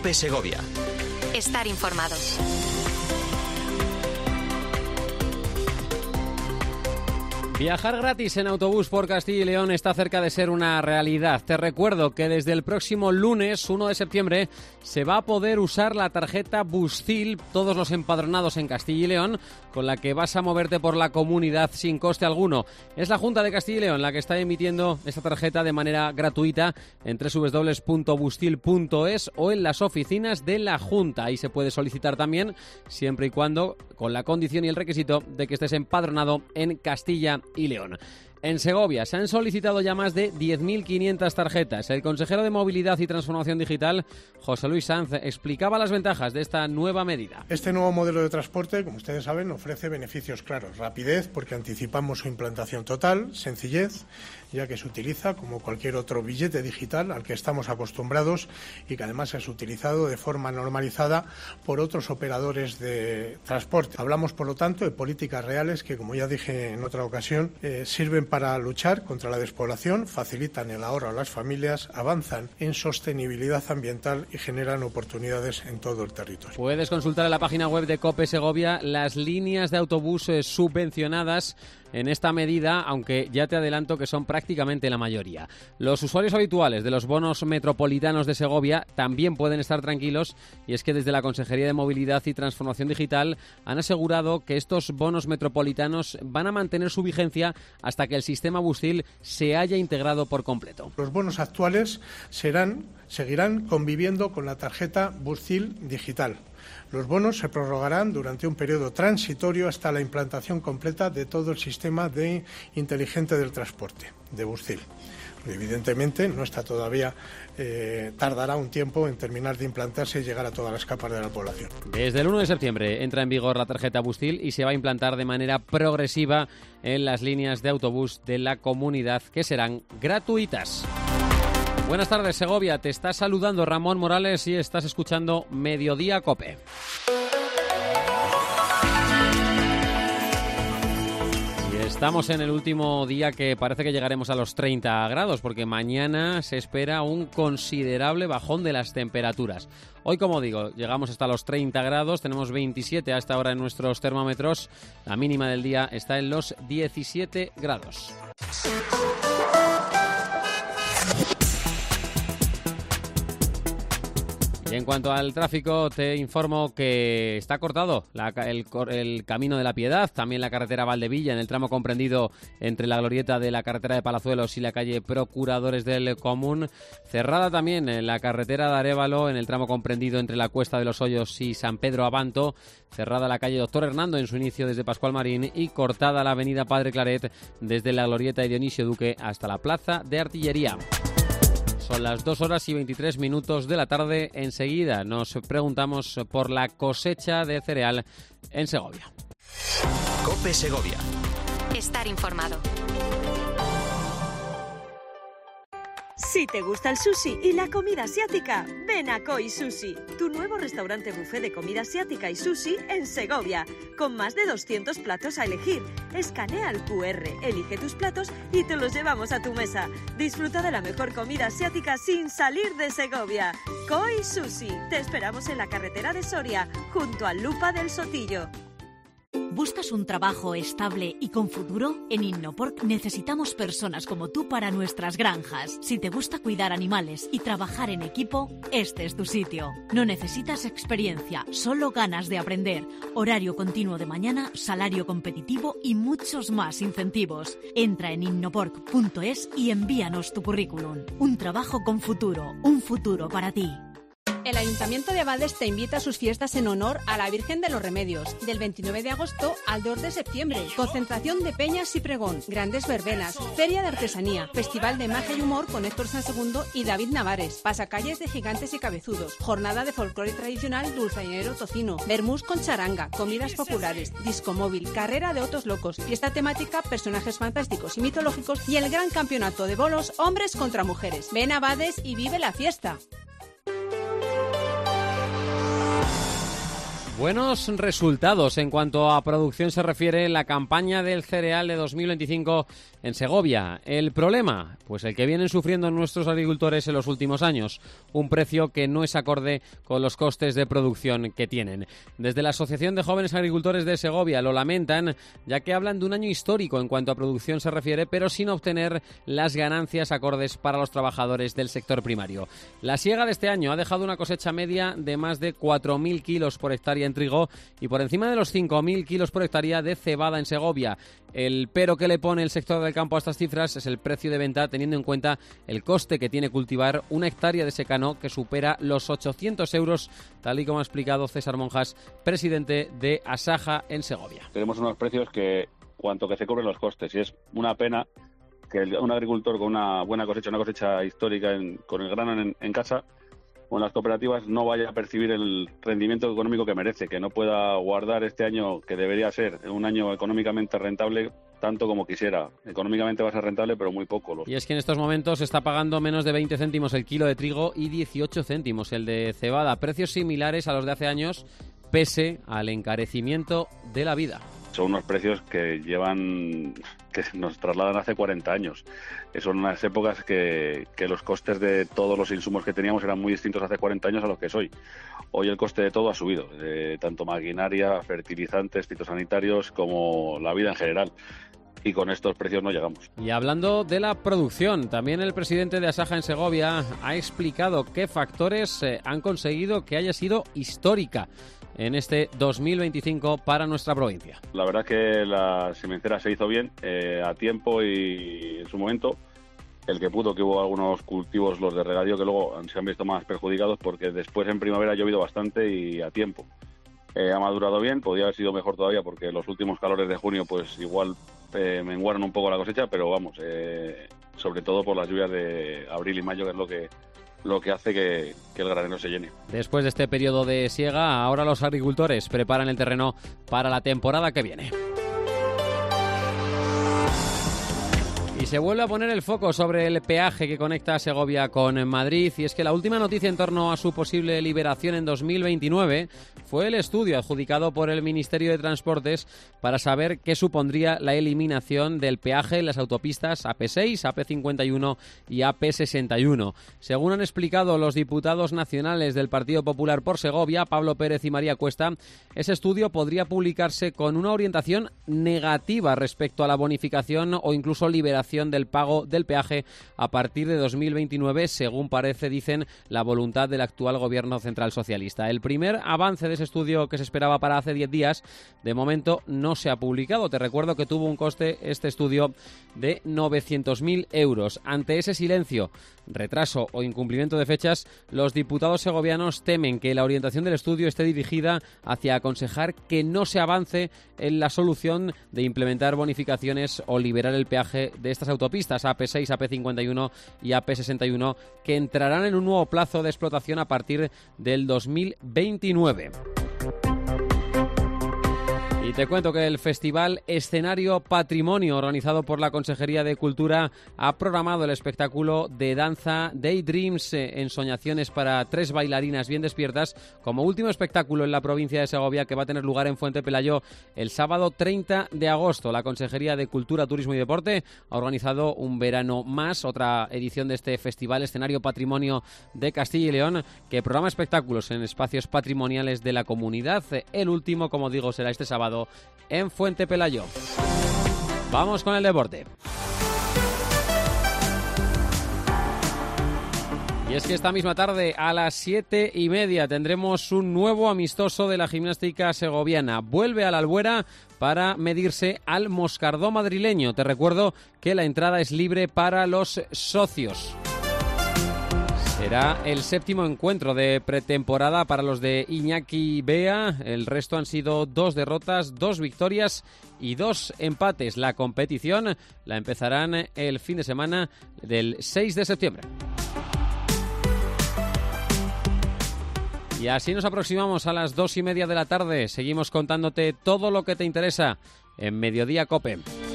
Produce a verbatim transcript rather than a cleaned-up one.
COPE Segovia. Estar informado. Viajar gratis en autobús por Castilla y León está cerca de ser una realidad. Te recuerdo que desde el próximo lunes, uno de septiembre, se va a poder usar la tarjeta Buscil, todos los empadronados en Castilla y León, con la que vas a moverte por la comunidad sin coste alguno. Es la Junta de Castilla y León la que está emitiendo esta tarjeta de manera gratuita en doble u doble u doble u punto bustil punto es o en las oficinas de la Junta. Ahí se puede solicitar también, siempre y cuando con la condición y el requisito de que estés empadronado en Castilla y León. En Segovia se han solicitado ya más de diez mil quinientas tarjetas. El consejero de Movilidad y Transformación Digital, José Luis Sanz, explicaba las ventajas de esta nueva medida. Este nuevo modelo de transporte, como ustedes saben, ofrece beneficios claros. Rapidez, porque anticipamos su implantación total. Sencillez, ya que se utiliza como cualquier otro billete digital al que estamos acostumbrados y que además es utilizado de forma normalizada por otros operadores de transporte. Hablamos, por lo tanto, de políticas reales que, como ya dije en otra ocasión, eh, sirven para luchar contra la despoblación, facilitan el ahorro a las familias, avanzan en sostenibilidad ambiental y generan oportunidades en todo el territorio. Puedes consultar en la página web de COPE Segovia las líneas de autobuses subvencionadas en esta medida, aunque ya te adelanto que son prácticamente la mayoría. Los usuarios habituales de los bonos metropolitanos de Segovia también pueden estar tranquilos, y es que desde la Consejería de Movilidad y Transformación Digital han asegurado que estos bonos metropolitanos van a mantener su vigencia hasta que el sistema Buscil se haya integrado por completo. Los bonos actuales serán, seguirán conviviendo con la tarjeta Buscil digital. Los bonos se prorrogarán durante un periodo transitorio hasta la implantación completa de todo el sistema de inteligente del transporte, de Buscil. Evidentemente no está todavía, eh, tardará un tiempo en terminar de implantarse y llegar a todas las capas de la población. Desde el uno de septiembre entra en vigor la tarjeta Buscil y se va a implantar de manera progresiva en las líneas de autobús de la comunidad, que serán gratuitas. Buenas tardes, Segovia. Te está saludando Ramón Morales y estás escuchando Mediodía COPE. Y estamos en el último día que parece que llegaremos a los treinta grados, porque mañana se espera un considerable bajón de las temperaturas. Hoy, como digo, llegamos hasta los treinta grados, tenemos veintisiete a esta hora en nuestros termómetros. La mínima del día está en los diecisiete grados. Y en cuanto al tráfico, te informo que está cortado la, el, el Camino de la Piedad, también la carretera Valdevilla, en el tramo comprendido entre la glorieta de la carretera de Palazuelos y la calle Procuradores del Común. Cerrada también en la carretera de Arévalo, en el tramo comprendido entre la Cuesta de los Hoyos y San Pedro Abanto. Cerrada la calle Doctor Hernando en su inicio desde Pascual Marín, y cortada la avenida Padre Claret desde la glorieta de Dionisio Duque hasta la Plaza de Artillería. Son las dos horas y veintitrés minutos de la tarde. Enseguida nos preguntamos por la cosecha de cereal en Segovia. COPE Segovia. Estar informado. Si te gusta el sushi y la comida asiática, ven a Koi Sushi, tu nuevo restaurante buffet de comida asiática y sushi en Segovia, con más de doscientos platos a elegir. Escanea el cu erre, elige tus platos y te los llevamos a tu mesa. Disfruta de la mejor comida asiática sin salir de Segovia. Koi Sushi, te esperamos en la carretera de Soria, junto al Lupa del Sotillo. ¿Buscas un trabajo estable y con futuro? En Innopork necesitamos personas como tú para nuestras granjas. Si te gusta cuidar animales y trabajar en equipo, este es tu sitio. No necesitas experiencia, solo ganas de aprender. Horario continuo de mañana, salario competitivo y muchos más incentivos. Entra en innopork punto es y envíanos tu currículum. Un trabajo con futuro, un futuro para ti. El Ayuntamiento de Abades te invita a sus fiestas en honor a la Virgen de los Remedios, del veintinueve de agosto al dos de septiembre. Concentración de peñas y pregón, grandes verbenas, feria de artesanía, festival de magia y humor con Héctor San Segundo y David Navares, pasacalles de gigantes y cabezudos, jornada de folclore tradicional dulzainero tocino, vermús con charanga, comidas populares, disco móvil, carrera de autos locos, fiesta temática, personajes fantásticos y mitológicos y el gran campeonato de bolos hombres contra mujeres. Ven a Abades y vive la fiesta. Buenos resultados en cuanto a producción se refiere en la campaña del cereal de dos mil veinticinco en Segovia. ¿El problema? Pues el que vienen sufriendo nuestros agricultores en los últimos años. Un precio que no es acorde con los costes de producción que tienen. Desde la Asociación de Jóvenes Agricultores de Segovia lo lamentan, ya que hablan de un año histórico en cuanto a producción se refiere, pero sin obtener las ganancias acordes para los trabajadores del sector primario. La siega de este año ha dejado una cosecha media de más de cuatro mil kilos por hectárea en trigo y por encima de los cinco mil kilos por hectárea de cebada en Segovia. El pero que le pone el sector del campo a estas cifras es el precio de venta, teniendo en cuenta el coste que tiene cultivar una hectárea de secano que supera los ochocientos euros, tal y como ha explicado César Monjas, presidente de Asaja en Segovia. Tenemos unos precios que cuanto que se cubren los costes, y es una pena que un agricultor con una buena cosecha, una cosecha histórica en, con el grano en, en casa, con las cooperativas, no vaya a percibir el rendimiento económico que merece, que no pueda guardar este año, que debería ser un año económicamente rentable, tanto como quisiera. Económicamente va a ser rentable, pero muy poco. Y es que en estos momentos se está pagando menos de veinte céntimos el kilo de trigo y dieciocho céntimos el de cebada. Precios similares a los de hace años, pese al encarecimiento de la vida. Son unos precios que llevan, que nos trasladan hace cuarenta años. Son unas épocas que, que los costes de todos los insumos que teníamos eran muy distintos hace cuarenta años a los que es hoy. Hoy el coste de todo ha subido, de tanto maquinaria, fertilizantes, fitosanitarios, como la vida en general. Y con estos precios no llegamos. Y hablando de la producción, también el presidente de Asaja en Segovia ha explicado qué factores eh, han conseguido que haya sido histórica en este dos mil veinticinco para nuestra provincia. La verdad que la semencera se hizo bien, eh, a tiempo y en su momento. El que pudo, que hubo algunos cultivos, los de regadío, que luego se han visto más perjudicados porque después en primavera ha llovido bastante y a tiempo. Eh, ha madurado bien, podría haber sido mejor todavía porque los últimos calores de junio pues igual eh, menguaron un poco la cosecha, pero vamos, eh, sobre todo por las lluvias de abril y mayo, que es lo que lo que hace que, que el granero se llene. Después de este periodo de siega, ahora los agricultores preparan el terreno para la temporada que viene. Y se vuelve a poner el foco sobre el peaje que conecta a Segovia con Madrid, y es que la última noticia en torno a su posible liberación en dos mil veintinueve fue el estudio adjudicado por el Ministerio de Transportes para saber qué supondría la eliminación del peaje en las autopistas A P seis, A P cincuenta y uno y A P sesenta y uno. Según han explicado los diputados nacionales del Partido Popular por Segovia, Pablo Pérez y María Cuesta, ese estudio podría publicarse con una orientación negativa respecto a la bonificación o incluso liberación del pago del peaje a partir de dos mil veintinueve, según parece, dicen, la voluntad del actual gobierno central socialista. El primer avance de ese estudio, que se esperaba para hace diez días, de momento no se ha publicado. Te recuerdo que tuvo un coste este estudio de novecientos mil euros. Ante ese silencio, retraso o incumplimiento de fechas, los diputados segovianos temen que la orientación del estudio esté dirigida hacia aconsejar que no se avance en la solución de implementar bonificaciones o liberar el peaje de estas autopistas A P seis, A P cincuenta y uno y A P sesenta y uno, que entrarán en un nuevo plazo de explotación a partir del dos mil veintinueve. Y te cuento que el Festival Escenario Patrimonio, organizado por la Consejería de Cultura, ha programado el espectáculo de danza Daydreams, ensoñaciones para tres bailarinas bien despiertas, como último espectáculo en la provincia de Segovia, que va a tener lugar en Fuente Pelayo el sábado treinta de agosto. La Consejería de Cultura, Turismo y Deporte ha organizado un verano más, otra edición de este Festival Escenario Patrimonio de Castilla y León, que programa espectáculos en espacios patrimoniales de la comunidad. El último, como digo, será este sábado en Fuente Pelayo. Vamos con el deporte. Y es que esta misma tarde, a las siete y media, tendremos un nuevo amistoso de la gimnástica segoviana. Vuelve a la Albuera para medirse al Moscardó madrileño. Te recuerdo que la entrada es libre para los socios. Será el séptimo encuentro de pretemporada para los de Iñaki Bea. El resto han sido dos derrotas, dos victorias y dos empates. La competición la empezarán el fin de semana del seis de septiembre. Y así nos aproximamos a las dos y media de la tarde. Seguimos contándote todo lo que te interesa en Mediodía COPE.